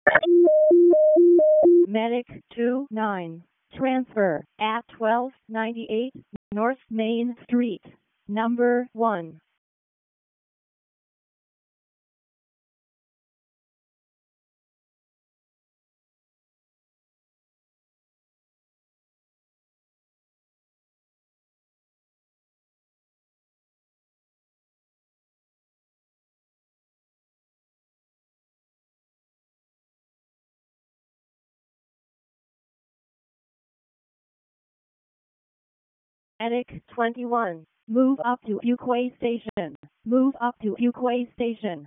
Medic 29. Transfer at 1298 North Main Street, number 1. Medic 21. Move up to Fuquay Station. Move up to Fuquay Station.